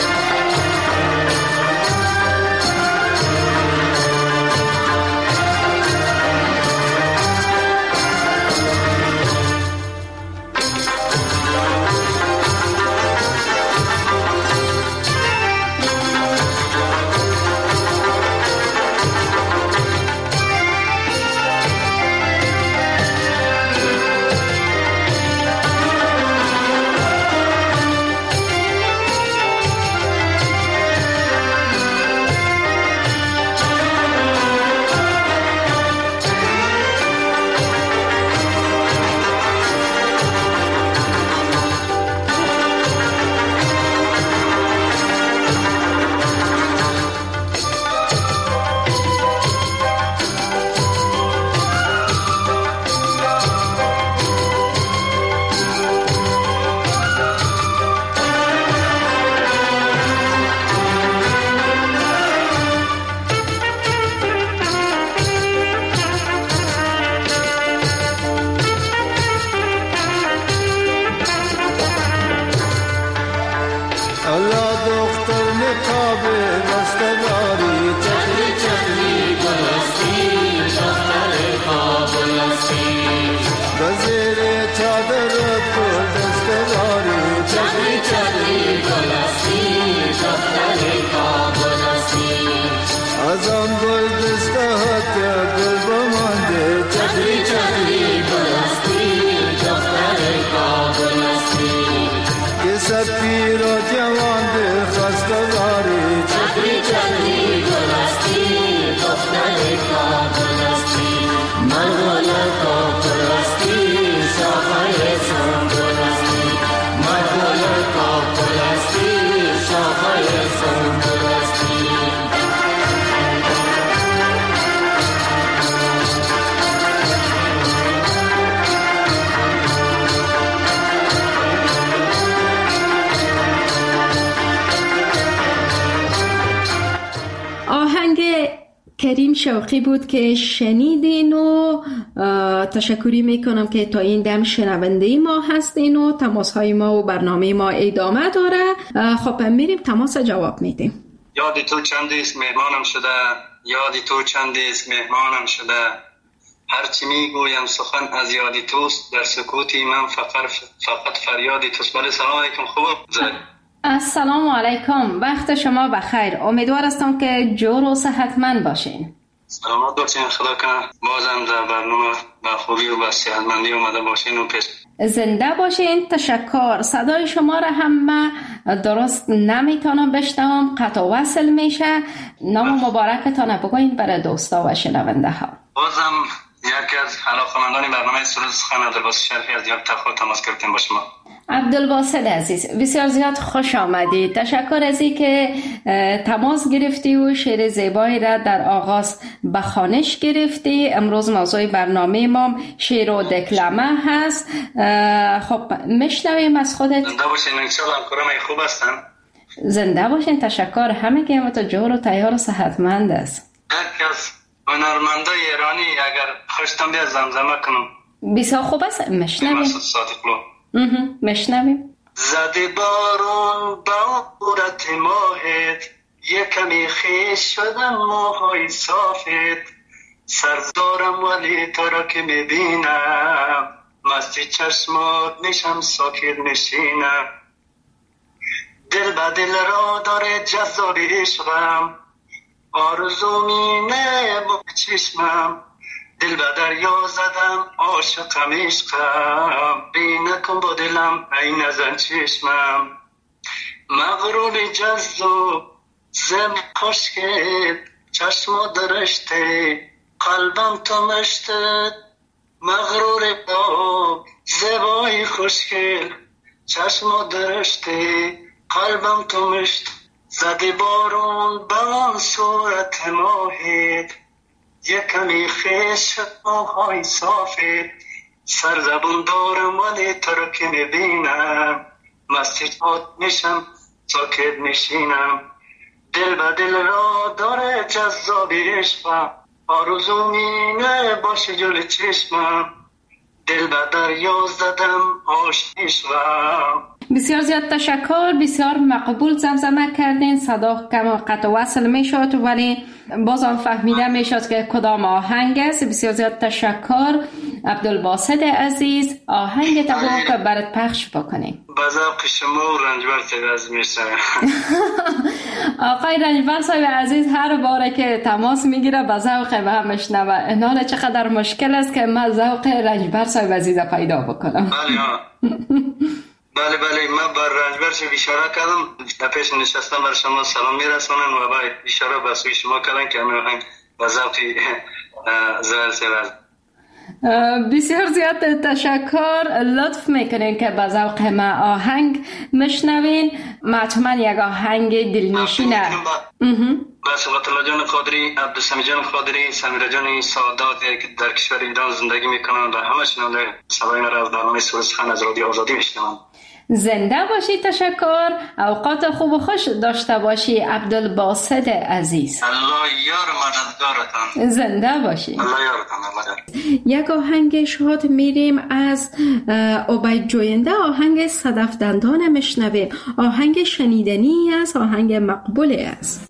پیر و جوان دل خواستگاری چتری چتری گلستی دختر کابل هستی مرغول کابل هستی شاخه کریم شوقی بود که شنیدین و تشکری میکنم که تا این دم شنونده ما هستین و تماس های ما و برنامه ما ادامه داره. خب میریم تماس جواب میدیم. یادی تو چندیست مهمانم شده، یادی تو چندیست مهمانم شده، هرچی میگویم سخن از یادی توست، در سکوتی من فقط فقط فریادی توست. بله سلام علیکم. خوب زد. السلام علیکم، وقت شما بخیر. امیدوار هستم که جور و صحتمند باشین. سلامت باشین، خدا کنه بازم در برنامه با خوبی و با صحتمندی اومده باشین و پیش زنده باشین. تشکر. صدای شما را هم من درست نمیتونم بشنوم، قطع و وصل میشه. نام مبارکتان بگوین برای دوستا و شنونده ها. بازم یکی از علاقه‌مندان برنامه سرود سخن عبدالباسط شریفی از دیار تخار تماس گرفتیم با شما. عبدالباسط عزیز بسیار زیاد خوش آمدید. تشکر از این که تماس گرفتی و شعر زیبایی را در آغاز به خوانش گرفتی. امروز موضوع برنامه ما شعر و دکلمه هست. خب میشنویم از خودت. زنده باشین، انشالله همکارم خوب هستن. زنده باشین. تشکر. همه که تو جور و تیار و صحتمند است. یکی از هنرمندای ایرانی اگر خوشتم بیاد زمزمه کنم. بسیار خوب است. میشنویم. میشنویم. زده بارون باورت ماهت، یکمی خیش شدن ماهای صافت، سرزارم ولی تو را که میبینم، مستی چشمات میشم ساکت نشینم، دل به دل را داره جذاب عشقم، آرزو مینه با چشمم، دل به دریا زدم عاشقم عشقم، بی نکن با دلم ای نزن چشمم، مغرور جذاب زم خوشگل، چشم درشته قلبم تو مشتد، مغرور با زبای خوشگل، چشم درشته قلبم تو مشت، زده بارون بلان صورت ماهت، یکمی خیش ماهای صافت، سرزبون دارم ولی تو رو که میبینم، مستی جات میشم ساکت میشینم، دل به دل را داره جذاب عشقم، آرزو مینه باشه جل چشمم، دل به دریا زدم عاشقم. بسیار زیاد تشکر. بسیار مقبول زمزمه کردین. صدا کم قطع وصل می شد ولی بازم فهمیده می شد که کدام آهنگ است. بسیار زیاد تشکر عبدالباسط عزیز. آهنگ تبا که برات پخش بکنیم. با ذوق شما و رنجبر صاحب عزیز میشه. آقای رنجبر صاحب عزیز هر باره که تماس میگیره با ذوق به هم میشنوه. اینال چقدر مشکل است که من ذوق رنجبر صاحب عزیز پیدا بکنم. بله ها. بله بله من بر رنجبر شو اشاره کردم، در پیش نشستم بر شما سلام میرسونن و باید اشاره به سوی شما کردن که همین آهنگ با ذوقی زوال سوال. بسیار زیاد تشکر. لطف میکنین که با ذوق ما آهنگ مشنوین. مطمئن یک آهنگ دلنشینه. با سبحت الله جان قادری، عبدالسمی جان قادری، سمیرا جان سعادت که در کشور ایران زندگی میکنن و همه شنونده صدای ما را از برنامه سرود سخن از رادیو آزادی میشنوند. زنده باشی. تشکر. اوقات خوب و خوش داشته باشی عبدالباسط عزیز. الله یار مددگارتان. زنده باشی. الله یارتان. الله یار. یک آهنگ شاد میریم از عبید جوینده. آهنگ صدف دندان مشنویم. آهنگ شنیدنی است، آهنگ مقبولی است.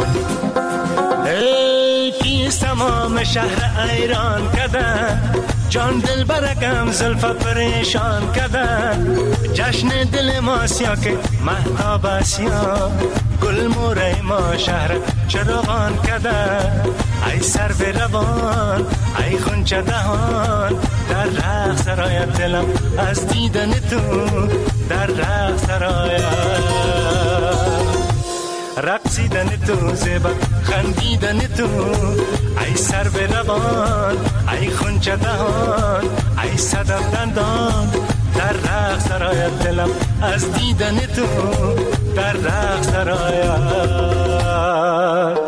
ای کیست تمام شهر ایران کده، جان دل برگم زلفا پریشان کدن، جشن دل ما سیا که مهتاب اسیا، گل موره ما شهر چراغان کدن، ای سر به روان ای خونچه دهان، در رخ سرایت دلم از دیدن تو، در رخ سرایت رقصیدن تو، زیبا خندیدن تو، ای سر به روان ای خونچه دهان، ای صدف دندان، در رقص سرایت دلم از دیدن تو، در رقص سرایت.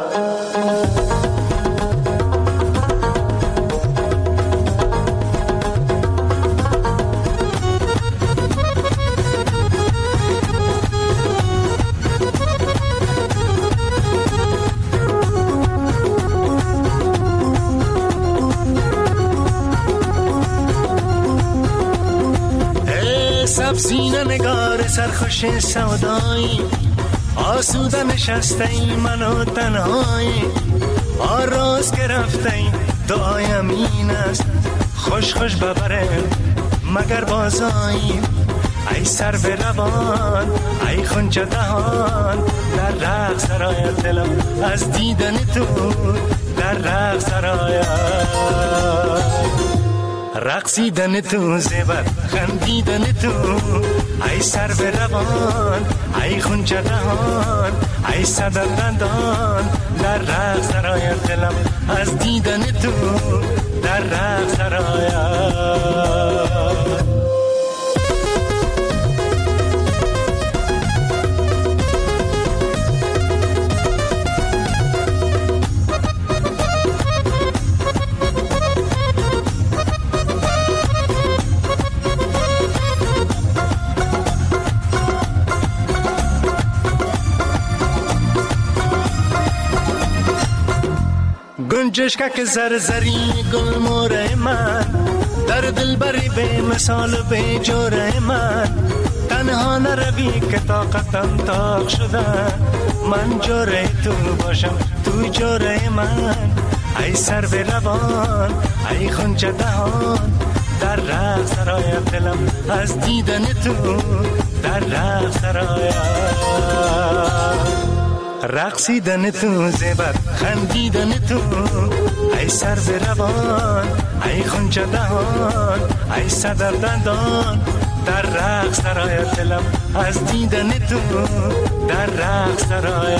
سبزینه نگار سرخوش سودایی، آسوده نشسته ای منو تنهایی، آراز گرفته ای دعایم این است، خوش خوش ببره مگر بازایی. ای سر به روان ای خونچه دهان، در رقص سرای دلم از دیدن تو، در رقص سرای رقصیدن تو، زیبت خندیدن تو. ای سر به روان ای خونچه دهان، ای صدر دندان، در رقص سرای دلم از دیدن تو، در رقص سرای. گنجشکه که زرزری گل موره من، در دل بری به مثال به جوره من. تنها نروی که طاقتم تاق شده، من جوره تو باشم تو جوره من. ای سر به روان ای خونچه دهان، در رقص سرای دلم از دیدن تو، در رقص سرای. رقصیدن تو، زیبت خندیدن تو. ای سر به روان ای خونچه دهان، ای صدر دندان، در رقص سرای دلم از دیدن تو، در رقص سرای.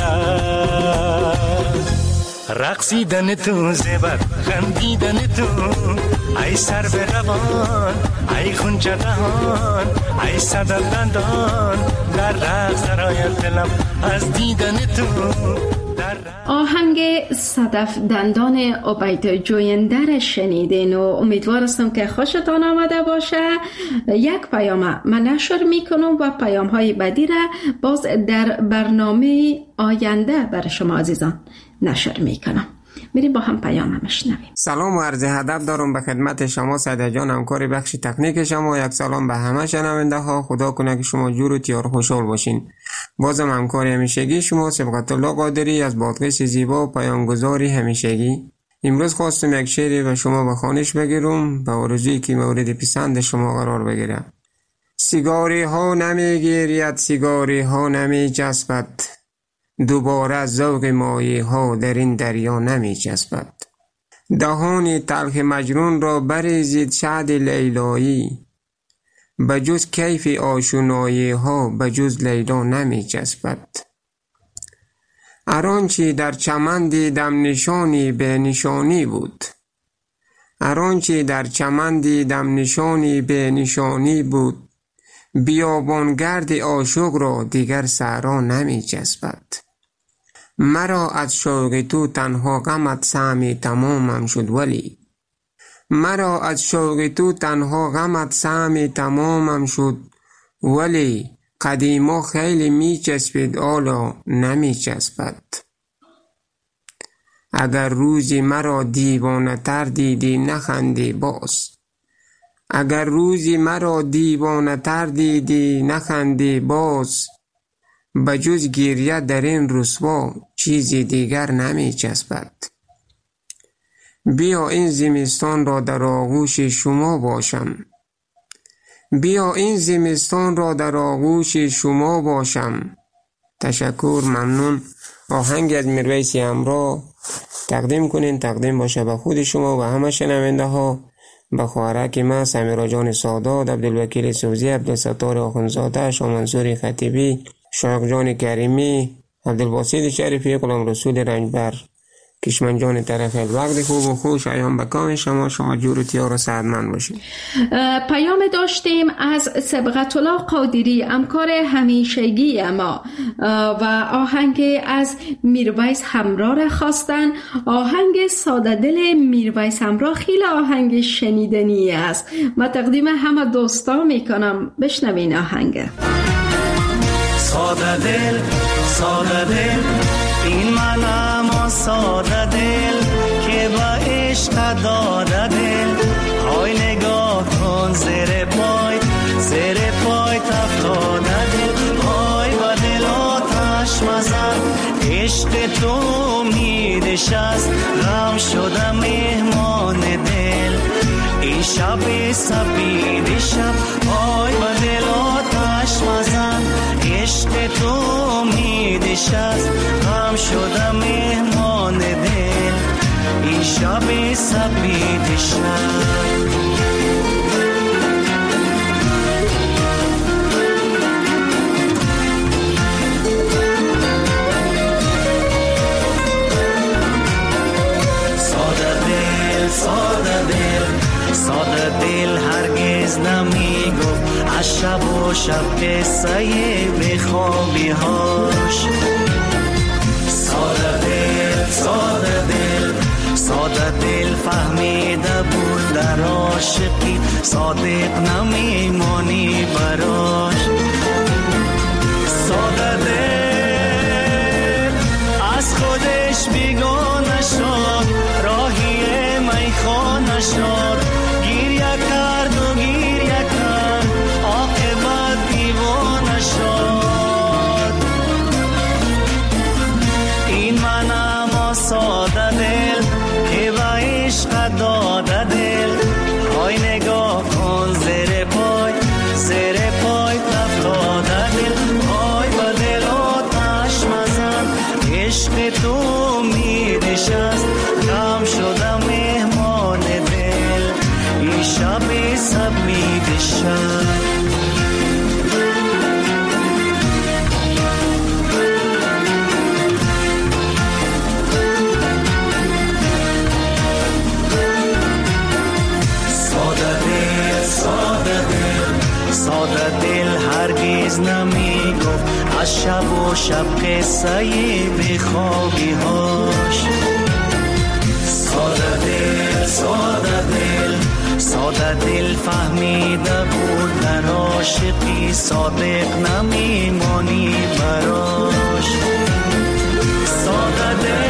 رقصیدن تو، زیبت خندیدن تو. ای سر به روان ای خونچه دهان، ای صدر دندان، در رقص سرای دلم از دیدن تو. آهنگ صدف دندان عبید جویندر شنیدین و امیدوارستم که خوشتان آمده باشه. یک پیام من نشر میکنم و پیام های بعدی را باز در برنامه آینده برای شما عزیزان نشر میکنم. میریم با هم پیام میشنویم. سلام و عرض ادب دارم به خدمت شما سعید جان، همکار بخش تکنیک شما. یک سلام به همه شنونده ها. خدا کنه که شما جور و تیار خوشحال باشین. بازم همکار همیشگی شما سبقت الله قادری از بادغیس زیبا و پیامگذاری همیشگی. امروز خواستم یک شعری به شما به خوانش بگیرم، به آرزویی که مورد پسند شما قرار بگیره. سیگاری ها نمیگیرید، سیگاری ها نمی جذبد، دوباره ذوق مایه ها در این دریا نمی جذبد. دهان تلخ مجنون را بریزید شهد لیلایی، بجز کیف آشنایی ها بجز لیلا نمی جذبد. ارانچی در چمن دیدم نشانی به نشانی بود، ارانچی در چمن دیدم نشانی به نشانی بود، بیابانگرد عاشق را دیگر صحرا نمی جذبد. مرا از شوق تو تنها غمت سهمی تمامم شد ولی، مرا از شوق تو تنها غمت سهمی تمامم شد ولی، قدیما خیلی می چسبید حالا نمی چسبد. اگر روزی مرا دیوانه تر دیدی نخندی باز، اگر روزی مرا دیوانه تر دیدی نخندی باز، بجز گریه در این رسوا چیزی دیگر نمی چسبد. بیا این زمستان را در آغوش شما باشم، بیا این زمستان را در آغوش شما باشم. تشکر، ممنون. آهنگ از میرویس همراه تقدیم کنین، تقدیم باشه به خود شما و همه شنونده ها، به خواهرک ما سمیرا جان سادات، عبدالوکیل سوزی، عبدالستار آخونزاده، شاه منصور خطیبی، شایق جان کریمی، عبدالباسط شریفی، غلام رسول رنجبر، کشمن جان طرف. وقت خوب و خوش ایام به کام شما، شما جور و تیار و سعدمند باشید. پیام داشتیم از سبقت الله قادری، همکار همیشگی ما، و آهنگ از میرویس همراه را خواستن. آهنگ ساده دل میرویس همراه خیلی آهنگ شنیدنی است. ما تقدیم همه دوستا میکنم، بشنوین آهنگ. ساده دل، ساده دل، این منم ساده دل که با عشق داده دل. های نگاه کن زیر پای، زیر پای سپید شب پای به دل آتش مزن عشق تو امیدش است غم شده مهمان دل این شب سپید شب ساده دل ساده دل هرگز نمی گفت از شب و شب قصه بخوابی هاش ساده دل ساده دل ساده دل فهمیده بود در عاشقی صادق نمی مانی براش ساده دل از خودش بیگانه شد راهی میخانه شد گیریه کرد و گیریه کرد عاقبت دیوانه شد این من اما ساده دل که با عشق داده دل های نگاه کن زیر پای زیر پای تفتاده دل های با دل آتش مزن عشق تو میدش است غم شده مهمان دل این شب سپید شب ساده دل ساده دل ساده دل هرگز نمی گفت از شب و شب قصه بخوابی هاش ساده دل ساده دل ساده دل فهمیده بود در عاشقی صادق نمی مانی براش ساده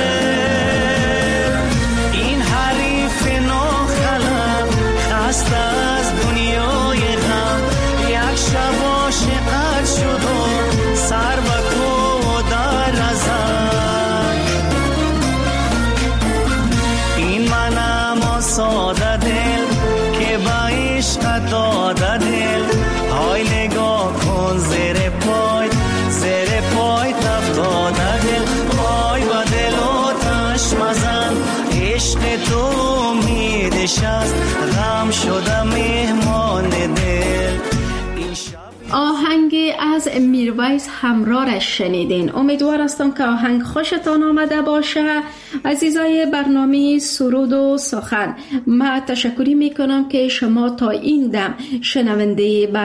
دل این حریف ناخلق خسته از دنیای غم یک شب عاشقت شد و سر به کو در ازد این من اما ساده دل که با عشق داده دل های نگاه کن زیر پای زیر پای تفتاده دل های با دل آتش مزن عشق تو امیدش است غم شده مهمان دل آهنگ از میرویس همرارش شنیدین. امیدوار هستم که آهنگ خوشتان آمده باشه. عزیزای برنامه سرود و سخن، من تشکری میکنم که شما تا این دم شنونده